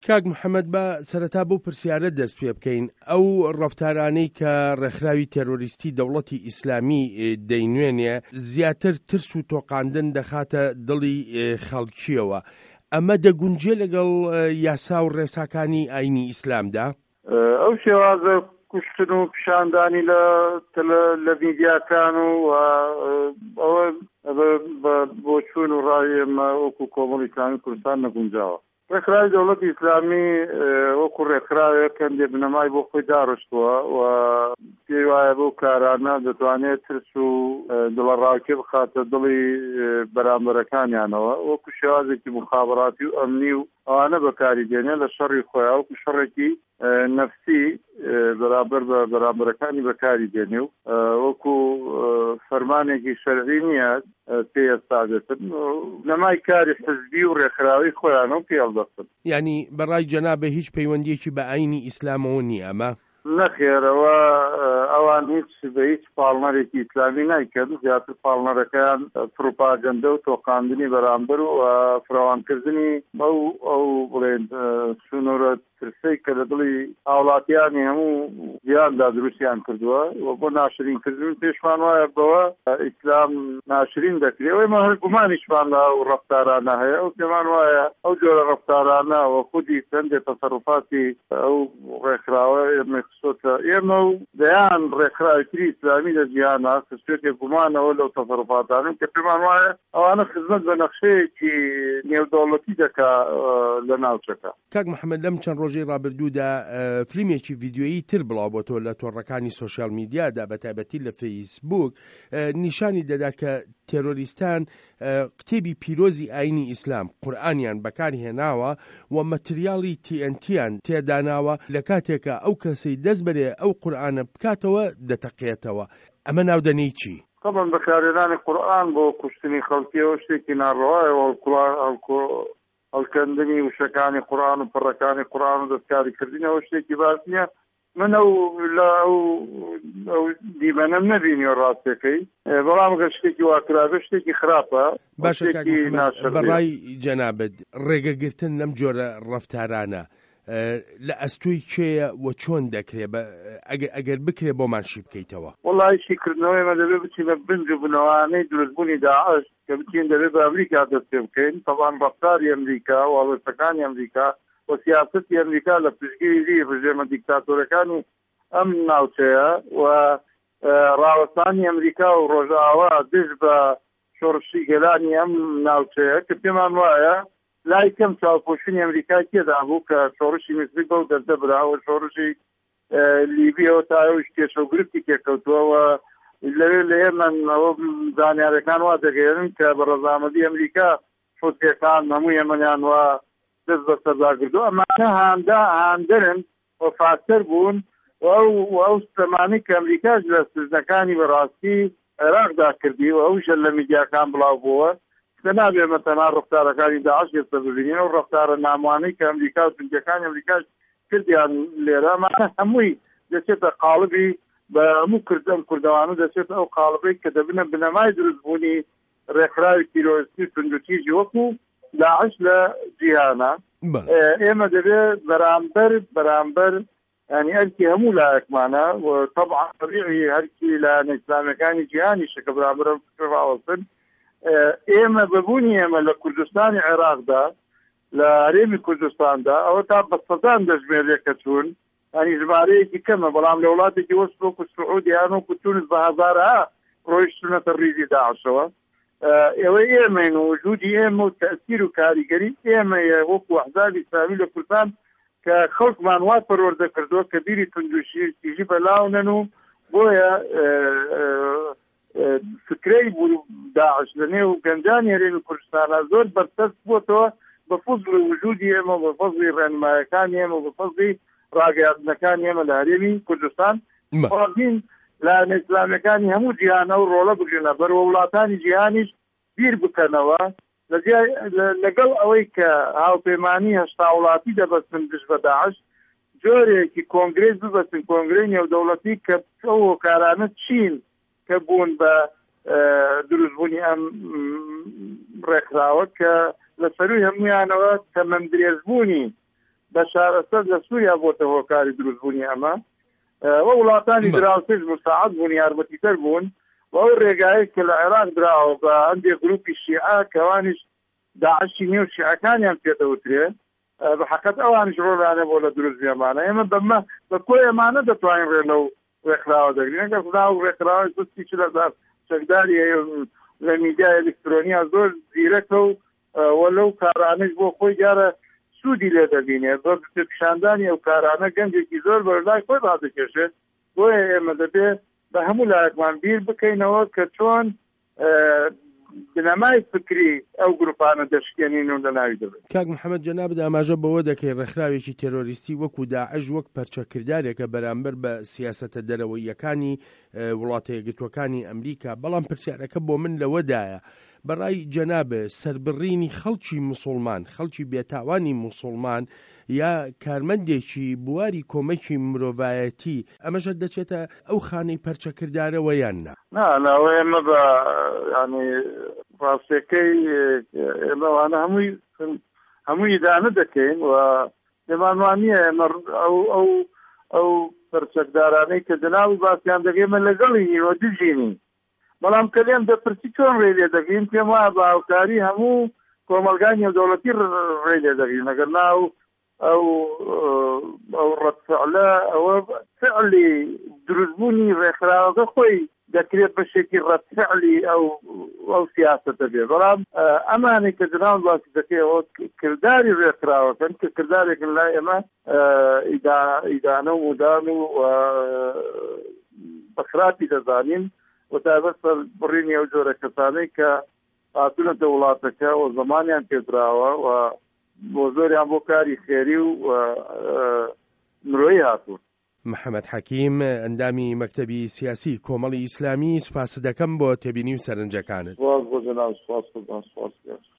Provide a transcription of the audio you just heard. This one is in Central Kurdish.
کاک محەممەد بە سەرەتا بۆ پرسیارە دەست پێ بکەین ئەو ڕەفتارانەی کە ڕێکخراوی تێرۆریستی دەوڵەتی ئیسلامی دەینوێنێ زیاتر ترس و تۆقاندن دەخاتە دڵی خەڵکیەوە. ئەمە دەگونجێ لەگەڵ یاسا و ڕێساکانی ئاینی ئیسلامدا؟ ئەو شێوازە کوشتن و پیشاندانی لە میدیاکان و ئەوە بۆ چوون و ڕای ئێمە وەکو کۆمەڵی کوردستان نەگونجاوە. ڕێکخراوی دەوڵەتی ئیسلامی وەکو ڕێکخراوێک کەندێ بنەمای بۆ خۆی داڕشتووە و پێی وایە بەو کارانە دەتوانێت ترس و دڵەڕاوکێ بخاتە دڵی بەرامبەرەکانیانەوە وەکو شێوازێکی مخابراتی و ئەمنی و ئەوانە بەکاری دێنێ لە شەڕی خۆیان وەکو شەڕێکی نەفسی بەرامبەر بە بەرامبەرەکانی بەکاری دێنێ و وەکو فەرمانێکی شەرعی نییە پێ ئێستادێتن نەمای کاری حزبی و ڕێکخراوی خۆیانە و پێڵدەستن. یعنی بەڕای جەنابە هیچ پەیوەندیەکی بە ئاینی ئیسلامەوە نییە ئەمە؟ نەخێرەوە ئەوان هیچ بە هیچ پاڵنەرێکی ئیسلامی نایکردن، زیاتر پاڵنەرەکەیان پروپاگەندە و تۆقاندنی بەرامبەر و فراوانکردنی ئەو بڵێن سنوورە ترسەی کە لە دڵی هاوڵاتیانی هەموو گیاندا دروستیان کردووە و بۆ ناشرینکردن پێشمان وایە بەوە ئیسلام ناشرین دەکرێت. ئێمە هەر گومانیشمان لە ئەو ڕەفتارانە هەیە و پێمان وایە ئەو جۆرە ڕەفتارانە و خودی چەندێ تەسەڕوفاتی ئەو ڕێکخراوە ئێمە و دەیان ڕێکخراوی ئیسلامی لە جیهانە کەسێکی گومانەوە لەو تەسەڕوفاتانن کە پێمان وایە ئەوانە خزمەت بە نەخشەیەکی نێودەوڵەتی دەکا لە ناوچەکە. کاک محەممەد لەم چەند ڕۆژەی ڕابردوودا فیلمێکی ڤیدیۆیی تر بڵاوبۆتەوە لە تۆڕەکانی سۆشیال میدیادا بەتایبەتی لە فەیسبوک نیشانی دەدا کە تێرۆریستان کتێبی پیرۆزی ئاینی ئیسلام قورئانیان بەکاری هێناوە و مەتریاڵی TNTیان تێداناوە لە کاتێکە ئەو کەسەی دەست بەرێ ئەو قورئانە بکاتەوە دەتەقێتەوە. ئەمە ناودەنەی چی؟ طبعا بەکارهێنانی قورئان بۆ کوشتنی خەڵکیەوە شتێکی ناڕەوایەوە هەڵکەندنی وشەکانی قورئان و پڕەکانی قورئان و دەستکاریکردنەوە شتێکی باش نییە. من ئەو دیمەنەم نەبینیوە ڕاستەکەی، بەڵام گە شتێکی واکرابە شتێکی خراپە. باشە بەڕای جەنابەت ڕێگەگرتن لەم جۆرە ڕەفتارانە لە ئەستۆی کێیە و چۆن دەکرێت ئەگەر بکرێت بۆمان شی بکەیتەوە؟ وەڵی شیکردنەوەی مە دەبێت بچین لە بنج و بنەوانەی دروستبوونی داعش کە بچین دەبێت بە ئەمریکا دەست پێ بکەین. طبعاً ڕەفتاری ئەمریکا و هەڵوێستەکانی ئەمریکا و سیاسەتی ئەمریکا لە پشتگیری ڕژێمە دیکتاتۆرەکانی ئەم ناوچەیە و ڕاوەستانی ئەمریکا و ڕۆژئاوا دژ بە شۆڕشی گەلانی ئەم ناوچەیە کە پێمان وایە لای کەم چاوپۆشینی ئەمریکا تێدا بوو کە شۆڕشی میسری بەو دەردەبراوە شۆڕشی لیبیەوە تا ئەوش کێشە و گرفتی تێکەوتووەوە. لەوێ لە ئێمە ئەوە زانیارەکان وا دەگەێنن کە بە ڕەزامەندی ئەمریکا شۆسیەکان هەموو ئێمەیان وا دەست بە سەردا ئەمانە هاندەرن و فاکتەر بوون و ئەو سەمانی کە ئەمریکاش لە سزنەکانی بەڕاستی عێراقدا کردی و ئەوشە لە میدیاکان بڵاو بووە کە نابێ مەتەنا ڕەفتارەکانی داعش ئێستا ببینین و ڕەفتارە ناموانەی کە ئەمریکا و تونکیەکانی ئەمریکاش کردیان لێرە ئەمانە هەمووی دەچێتە قاڵبی بە هەموو کوردەوانە دەچێتە ئەو قاڵبەی کە دەبنە بنەمای دروستبوونی ڕێکخراوی تیرۆریستی توندوتیژی وەکو داعش لە جیهانە. ئێمە دەبێت بەرامبەر ینی ئەرکی هەموو لایەکمانە و طبعا طبیعی هەرکی لایەنە ئیسلامیەکانی جیهانی شکە بەرامبەر ڕاوەستن. ئێمە ببوونی ئێمە لە کوردستانی عێراقدا لە هەرێمی کوردستاندا ئەوە تا بە سەدان دەژمێرێت کە چوون ینی ژمارەیەکی کەمە، بەڵام لە وڵاتێکی وەست وەکو سعودیان وەکو تونس بە هەزارها ڕۆیشتونەتە ڕیزی داعشەوە. ئێوە ئێمەین و وجودی ئێمە و تەئسیر و کاریگەری ئێمەیە وەکو ئەحزابی ئیسلامی لە کوردستان کە خەڵکمان وا پەروەردە کردووە کە بیری توندوتیژی بەلاونن و بۆیە فکرەی بوو داعش لە نێو گەنجانی هەرێمی کوردستانە زۆر بەرچەسب بووەتەوە بە فەزڵ وجودی ئێمە بە فەزڵی ڕێنمایەکانی ئێمە بە فەزڵی ڕاگەیاندنەکانی ئێمە لە هەرێمی کوردستان. خۆڵین لایەنە ئیسلامیەکانی هەموو جیهانە و ڕۆڵە بگرنە بەرەوە وڵاتانی جیهانیش بیر بکەنەوە لەگەڵ ئەوەی کە هاوپەیمانی هەشتا وڵاتی دەبەستن دژ بە داعش جۆرێکی کۆنگرێس ببەستن کۆنگرەی نێودەوڵەتی کە ئەو هۆکارانە چین کە بوون بە دروستبوونی ئەم ڕێکخراوە کە لە سەروی هەمویانەوە تەمەندرێزبوونی بە شارەسەر لە سووریا بۆتە هۆکاری دروستبوونی ئەمە وە وڵاتانی دراوسێش مساعد بوون یارمەتیتەر بوون و ئەو ڕێگایە کە لە عێراق دراوە بە هەندێک گروپی شیعە کەوانیش داعشی نێو شیعەکانیان پێدەوترێ بە حەقەت ئەوانش ڕۆڵانە بۆ لە دروستبیێمانە ئێمە بە کۆی ئەمانە دەتوانین ڕێ لەو ڕێکخراوە دەگرین ئەگەر خدا و ڕێکخراوی دەستی چ لەزار چەکداری لە میدیای ئەلکترۆنیا زۆر زیرەکە و لەو کارانش بۆ خۆی دیارە سوودی لێ دەبینێ زۆر پیشاندانی ئەو کارانە گەنجێکی زۆر بەرلای خۆی ڕادەکێشێت بۆیە ئێمە دەبێت بە هەموو لایەکمان بیر بکەینەوە کە چۆن بنەمای فکری ئەو گروپانە دەشکێنین و لە ناوی دەبێت. کاک محەممەد جەنابەت ئاماژە بەوە دەکەی ڕێکخراوێکی تێرۆریستی وەکو داعش وەک پەرچەکردارێکە بەرامبەر بە سیاسەتە دەرەوەیەکانی وڵاتە یەکگرتووەکانی ئەمریکا بەڵام پرسیارەکە بۆ من لەوەدایە بەڕای جەنابێ سەربڕینی خەڵکی موسڵمان خەڵکی بێتاوانی موسڵمان یا کارمەندێکی بواری کۆمەکی مرۆڤایەتی ئەمەشە دەچێتە ئەو خانەی پەرچەکردارەوە یان نا ناوە ئێمە بە ینی ڕاستەکەی ئێمەوانە هەمووی دانە دەکەین و دەمانوانیە ئێمە ئەو پەرچەکدارانەی کە دەناوی باسییان دەگەێمە لەگەڵی دژینی بەڵام کەلێم دەپرسی چۆن ڕێ لێ دەگەین پێم وایە بە هاوکاری هەموو کۆمەلگانی دەوڵەتی ڕێ لێ دەگەین ئەگەر ناو ئەو ڕەتفعلە ئەوە فعلی دروستبوونی ڕێکخراوەکە خۆی دەکرێت بەشێکی ڕەتفعلی ئەو سیاسەتە بێ بەڵام ئەمانەی کە جناو باسی دەکەیەوە کردداری ڕێکخراوەکەن کە کردارێکن لای ئێمە ئیدانە و مودان و بەخراپی دەزانین و تابەت بڕینی ئەو جۆرە کەسانەی کە هاتوونەتە وڵاتەکە و زمانیان پێدراوە و بۆ زۆریان بۆ کاری خێری و مرۆیی هاتوون. محەممەد حەکیم ئەندامی مەکتەبی سیاسی کۆمەڵی ئیسلامی سوپاس دەکەم بۆ تێبینی و سەرنجەکانت. سپاس بۆ جەناب، سپاس.